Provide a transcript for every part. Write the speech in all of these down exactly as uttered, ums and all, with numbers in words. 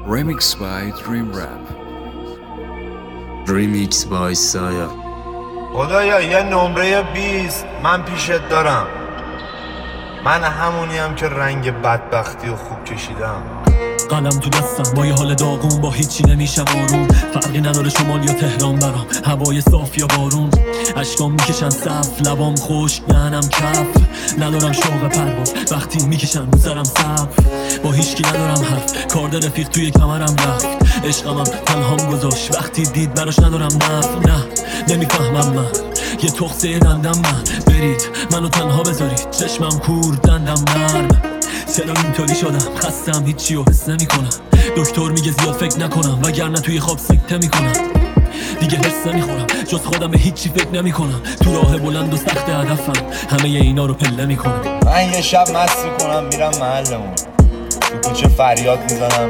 Remix by Dream Rap. Remix by Saya. خدایا یه نمره بیست من پیشت دارم. من همونیم که رنگ بدبختی و خوب کشیدم. قلم تو دستم با یه حال داغون، با هیچی نمیشم آروم. فرقی نداره شمال یا تهران برام، هوای صاف یا بارون. اشکام میکشن صف، لبام خشک دهنم کف. ندارم شوق پرواز وقتی میکشن رو سرم صف. با هیچکی ندارم حرف، کارد رفیق توی کمرم رفت. عشقمم تنهام گذاشت وقتی دید براش ندارم نفت. نه نمیفهمم من یه تخصه دندم من، برید منو تنها بذارید چشمم کور دندم نرم. چرا اینطوری شدم خستم هیچی رو حس نمی کنم. دکتر میگه زیاد فکر نکنم وگرنه توی خواب سکته میکنم. دیگه حس نمیخورم جز خودم به هیچی فکر نمی کنم. تو راه بلند و سخت هدفم همه اینا رو پله میکنم. من یه شب مست کنم میرم محلمون، تو کوچه فریاد میزنم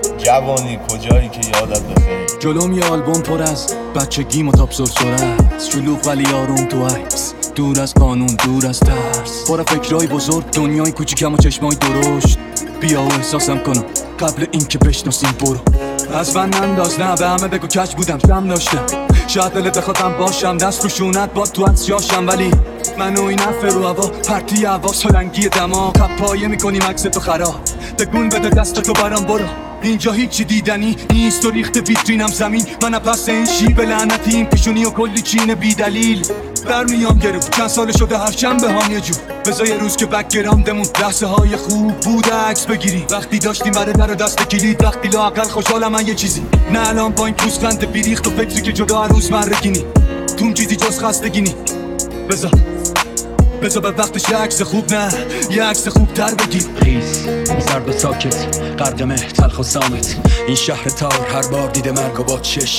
جوانی کجایی که یادت بخیر. جلوم یه آلبوم پر از بچگیم و تاپ سرسره، شلوغ ولی آروم تو عکس، دور از قانون دور از ترس، پر فکرای بزرگ دنیای کوچیکم و چشمای درشت. بیا و احساسم کنم قبل اینکه بشناسیم برو. از من ننداز نه به همه بگو کج بودم شم داشتم. شاید دلت بخوادم باشم دست رو شونت باد تو از یاشم، ولی من و این افر رو هوا پرتی هوا سلنگی دماغ پایه میکنیم عکس تو خراب. تکون بده دست تو برام برو. اینجا هیچی دیدنی نیست و ریخت ویترینم زمین. من پس این شیب لعنتی این پیشونی و کلی چین بی دلیل در میام گرو. چند سال شده هر شنبه هم یه جور بذار یه روز که بک‌گراندمون لحظه های خوب بوده عکس بگیری. وقتی داشتیم برای در و دست کلید، وقتی لااقل خوشحالم من یه چیزی نه الان با این پوزخند بیریخت و فکری که جدا هر روز مرگینی توم چیزی جز خستگینی. بذار بذار به وقتش یه عکس خوب نه یه عکس خوب تر بگیر. خیز سرد و ساکت غرقمه تلخ و سامت، این شهر تار هر بار دیده مرگ و با چش.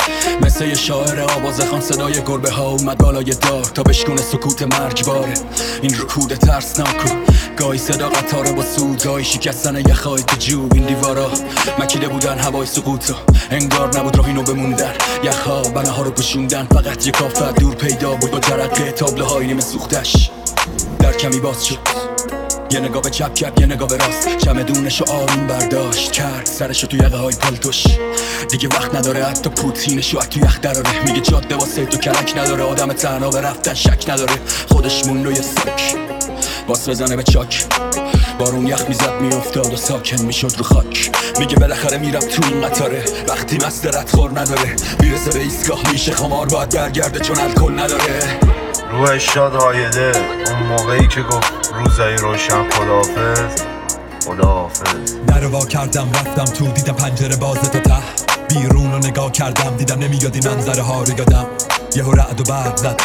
مثل یه شاعر آواز خان صدای گربه ها اومد بالای دار تا بشکونه سکوت مرگباره. این رکود ترسناک و گاهی صدا قطاره با سود، گاهی شکستن یخهای تو جوب. این دیوارا مکیده بودن هوای سقوط، انگار نبود راهی نو بموندن. یخها بنه ها رو پوشوندن، فقط یه کافر دور پیدا بود با جرقه تابلوهای نیمه سوختش. در کمی باز شد یه نگاه به چپ کرد یه نگاه به راست، چمدونشو آروم برداشت کرد سرشو تو یقه های پالتوش. دیگه وقت نداره حتی پوتینشو تو یخ دراره. میگه جاده واسه تو کلک نداره، آدم تنها به رفتن شک نداره. خودش مون روی سک باس بزنه به چاک، بارون یخ میزد میافتاد و ساکن میشد رو خاک. میگه بالاخره میرم تو این قطاره وقتی مست ردخور نداره. میرسه به ایستگاه میشه خمار باید برگرده چون الکل نداره. روحش شاد هایده اون موقعی که گفت روزای روشن خداحافظ خداحافظ. در وا کردم رفتم تو دیدم پنجره بازه تا ته، بیرون رو نگاه کردم دیدم نمیاد این منظره ها رو یادم. یهو رعد و برق زد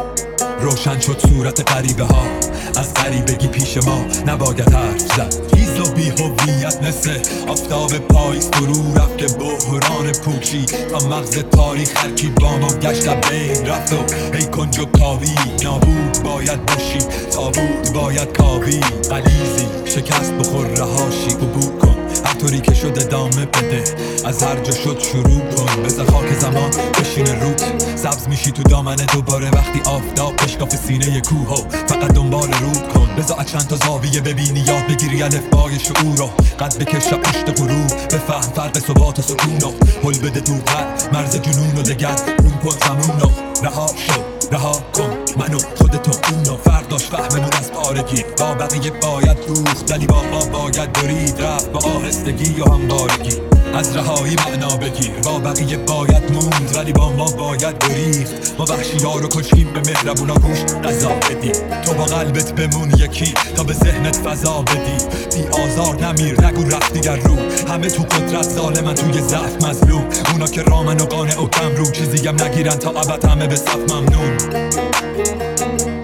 روشن شد صورت غریبه ها، از غریبگی پیش ما نباید حرف زد. هیز و بی هویت مثل آفتاب پاییز فرو رفت که بحران پوچی تا مغز تاریخ هرکی با ما گشت بین رفت و ای کنج و کاوی. نابود باید باشی تابود باید کاوی، غلیظی شکست بخور رهاشی عبور کن. هر طوری که شد ادامه بده، از هر جا شد شروع کن. بذار خاک زمان بشینه روت، سبز میشی تو دامنه دوباره وقتی آفتاب بشکاف سینه کوه و فقط دنبال رود کن. بذار چند تا زاویه ببینی یاد بگیری الفبای شعور رو، قد بکش پشت غروب بفهم فرق ثبات و سکون رو. هل بده دوغر مرز جنون و دگر روم کن زمون رو. رها شد رها کن منو خودتو اونو، فرداش فهممون از پارگی با بقیه باید دوخت ولی با ما باید برید رفت با آهستگی و همبارگی. از رهایی معنا بگیر با بقیه باید موند ولی با ما باید بریخت. ما وحشی ها رو کشیم به مهربونا گوش قضا بدی. تو با قلبت بمون یکی تا به ذهنت فضا بدی. بی آزار نمیر نگو رفت دیگر رو، همه تو قدرت ظالمن توی ضعف مظلوم. اونا که رامن و قانع و کم رو چیزی هم نگیرن تا ابد همه به صف ممنون.